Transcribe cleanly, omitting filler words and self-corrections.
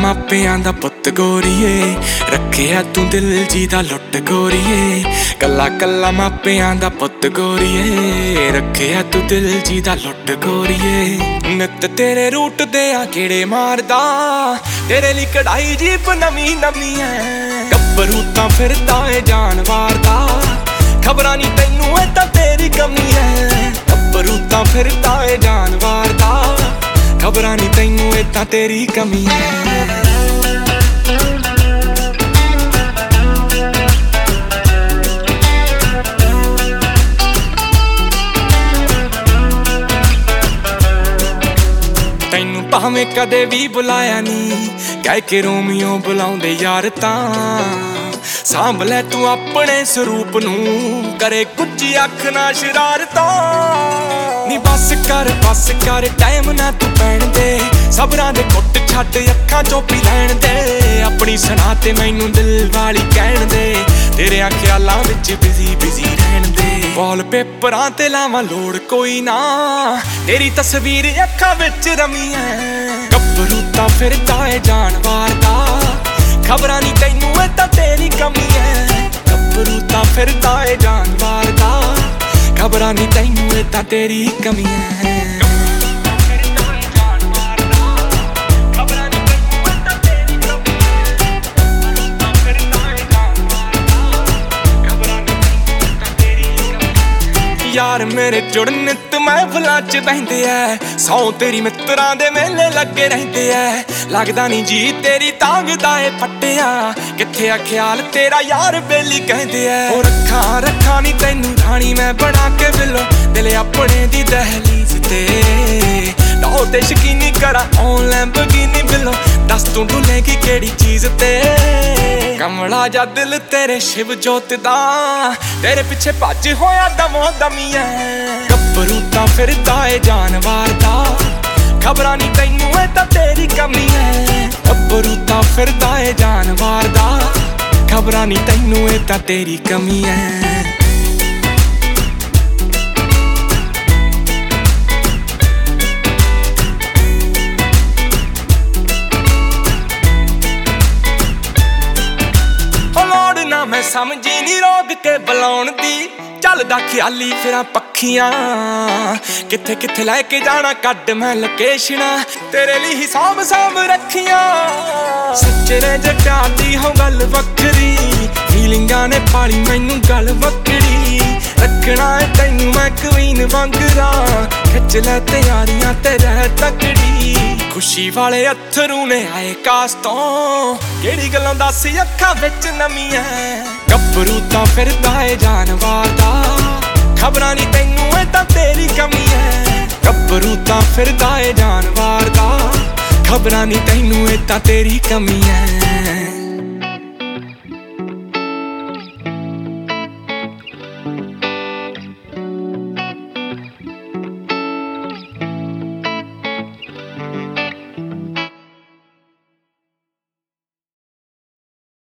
ਮਾਪਿਆਂ ਦਾ ਪੁੱਤ ਗੋਰੀਏ, ਰੱਖਿਆ ਤੂੰ ਦਿਲ ਜੀ ਦਾ ਲੁੱਟ ਗੋਰੀਏ। ਕੱਲਾ ਕੱਲਾ ਮਾਪਿਆਂ ਦਾ ਪੁੱਤ ਗੋਰੀਏ, ਰੱਖਿਆ ਤੂੰ ਦਿਲ ਜੀ ਦਾ ਲੁੱਟ ਗੋਰੀਏ। ਨਿੱਤ ਤੇਰੇ ਰੂਟ ਦੇ ਆ ਕਿਹੜੇ ਮਾਰਦਾ, ਤੇਰੇ ਲਈ ਕਢਾਈ ਜੀਪ ਨਵੀਂ ਨਵੀਂ ਐ। ਗੱਭਰੂ ਤਾਂ ਫਿਰਦਾ ਏ ਜਾਨਵਾਰ ਦਾ, ਖਬਰਾਂ ਨੀ ਤੈਨੂੰ ਇਹ ਤਾਂ ਤੇਰੀ ਕਮੀ ਐ। ਗੱਭਰੂ ਤਾਂ ਫਿਰਦਾ ਏ ਜਾਨਵਾਰ ਦਾ, ਖਬਰਾਂ ਨੀ ਤੈਨੂੰ ਇਹ ਤਾਂ ਤੇਰੀ ਕਮੀ ਐ। ਤੈਨੂੰ ਭਾਵੇਂ ਕਦੇ ਵੀ ਬੁਲਾਇਆ ਨੀ, ਕਹਿ ਕੇ ਰੋਮੀਓ ਬੁਲਾਉਂਦੇ ਯਾਰ ਤਾਂ ਸਾਂਭ ਲੈ ਤੂੰ ਆਪਣੇ ਸਰੂਪ ਨੂੰ, ਕਰੇ ਕੁਝ ਅੱਖ ਨਾ ਸ਼ਰਾਰਤਾਂ। ਨੀ ਬਸ ਕਰ ਟਾਈਮ ਨਾ ਤੂੰ ਪੈਣ ਦੇ, ਸਬਰਾਂ ਦੇ ਘੁੱਟ ਛੱਡ ਅੱਖਾਂ ਚੋਂ ਪੀ ਲੈਣ ਦੇ। ਆਪਣੀ ਸੁਣਾ ਤੇ ਮੈਨੂੰ ਦਿਲ ਵਾਲੀ ਕਹਿਣ ਦੇ, ਤੇਰਿਆਂ ਖਿਆਲਾਂ ਵਿੱਚ ਬਿਜ਼ੀ ਰਹਿਣ ਦੇ। ਵਾਲਪੇਪਰਾਂ ਤੇ ਲਾਵਾਂ ਲੋੜ ਕੋਈ ਨਾ, ਤੇਰੀ ਤਸਵੀਰ ਅੱਖਾਂ ਵਿੱਚ ਰਮੀ ਐ। ਗੱਭਰੂ ਤਾਂ ਫਿਰਦਾ ਏ ਜਾਨਵਾਰ ਦਾ, ਖਬਰਾਂ ਨੀ ਤੈਨੂੰ ਇਹ ਤਾਂ ਤੇਰੀ ਕਮੀ ਐ। ਗੱਭਰੂ ਤਾਂ ਫਿਰਦਾ ਏ ਜਾਨਵਾਰ ਦਾ, ਖਬਰਾਂ ਨੀ ਤੈਨੂੰ ਇਹ ਤਾਂ ਤੇਰੀ ਕਮੀ ਐ। ਯਾਰ ਮੇਰੇ ਜੁੜਨ ਨਿੱਤ ਮਹਿਫਲਾਂ ਚ ਬਹਿੰਦੇ ਐ, ਸੌ ਤੇਰੀ ਮਿੱਤਰਾਂ ਦੇ ਮੇਲੇ ਲੱਗੇ ਰਹਿੰਦੇ ਐ। ਲੱਗਦਾ ਨੀ ਜੀ ਤੇਰੀ ਤਾਂਗਦਾ ਏ ਫੱਟਿਆ, ਕਿੱਥੇ ਆ ਖਿਆਲ ਤੇਰਾ ਯਾਰ ਬੇਲੀ ਕਹਿੰਦੇ ਐ। ਉਹ ਰੱਖਾਂ ਨੀ ਤੈਨੂੰ ਰਾਣੀ ਮੈਂ ਬਣਾ ਕੇ ਬਿੱਲੋ, ਦਿਲ ਆਪਣੇ ਦੀ ਦਹਲੀਜ਼ ਤੇ ਨੌ ਤੇ ਸ਼ਕੀਨੀ ਕਰਾਂ ਔਨ ਲੈਂਬਰਗਿਨੀ ਬਿੱਲੋ। ਦੱਸ ਤੂੰ ਡੁੱਲੇਗੀ ਕਿਹੜੀ ਚੀਜ਼ ਤੇ, ਕਮਲਾ ਜਾ ਦਿਲ ਤੇਰੇ ਸ਼ਿਵ ਜੋਤ ਦਾ, ਤੇਰੇ ਪਿੱਛੇ ਭੱਜ ਹੋਇਆ ਦਮੋ ਦਮੀ ਐ। ਗੱਭਰੂ ਤਾਂ ਫਿਰਦਾ ਏ ਜਾਨਵਾਰ ਦਾ, ਖਬਰਾਂ ਨੀ ਤੈਨੂੰ ਇਹ ਤਾਂ ਤੇਰੀ ਕਮੀ ਐ। ਗੱਭਰੂ ਤਾਂ ਫਿਰਦਾ ਏ ਜਾਨਵਾਰ ਦਾ, ਖਬਰਾਂ ਨੀ ਤੈਨੂੰ ਇਹ ਤਾਂ ਤੇਰੀ ਕਮੀ ਐ। ਮੈਂ ਸਮਝੀ ਨੀ ਰੋਕ ਕੇ ਬੁਲਾਉਣ ਦੀ, ਚੱਲਦਾ ਖਿਆਲੀ ਫਿਰਾਂ ਪੱਖੀਆਂ। ਕਿੱਥੇ ਕਿੱਥੇ ਲੈ ਕੇ ਜਾਣਾ ਕੱਢ ਮੈਂ ਲੋਕੇਸ਼ਨਾਂ, ਤੇਰੇ ਲਈ ਹਿਸਾਬ ਰੱਖੀਆਂ। ਸੱਚੇ ਜੇ ਪਿਆਰ ਦੀ ਹੋ ਗੱਲ ਵੱਖਰੀ, ਫੀਲਿੰਗਾਂ ਨੇ ਪਾਲੀ ਮੈਨੂੰ ਗੱਲ ਵੱਖਰੀ। ਰੱਖਣਾ ਏ ਤੈਨੂੰ ਮੈਂ ਕਵੀਨ ਵਾਂਗਰਾਂ, ਖਿੱਚ ਲੈ ਤਿਆਰੀਆਂ ਤੇ ਰਹਿ ਤਕੜੀ। ਖੁਸ਼ੀ ਵਾਲੇ ਅਥਰੂ ਨੇ ਆਏ ਕਾਸ ਤੋਂ, ਕਿਹੜੀ ਗੱਲੋਂ ਦੱਸ ਅੱਖਾਂ ਵਿੱਚ ਨਮੀ ਐ। ਗੱਭਰੂ ਤਾਂ ਫਿਰਦਾ ਏ ਜਾਨਵਾਰ ਦਾ, ਖਬਰਾਂ ਨੀ ਤੈਨੂੰ ਇਹ ਤਾਂ ਤੇਰੀ ਕਮੀ ਐ। ਗੱਭਰੂ ਤਾਂ ਫਿਰਦਾ ਏ ਜਾਨਵਾਰ ਦਾ, ਖਬਰਾਂ ਨੀ ਤੈਨੂੰ ਇਹ ਤਾਂ ਤੇਰੀ ਕਮੀ ਐ।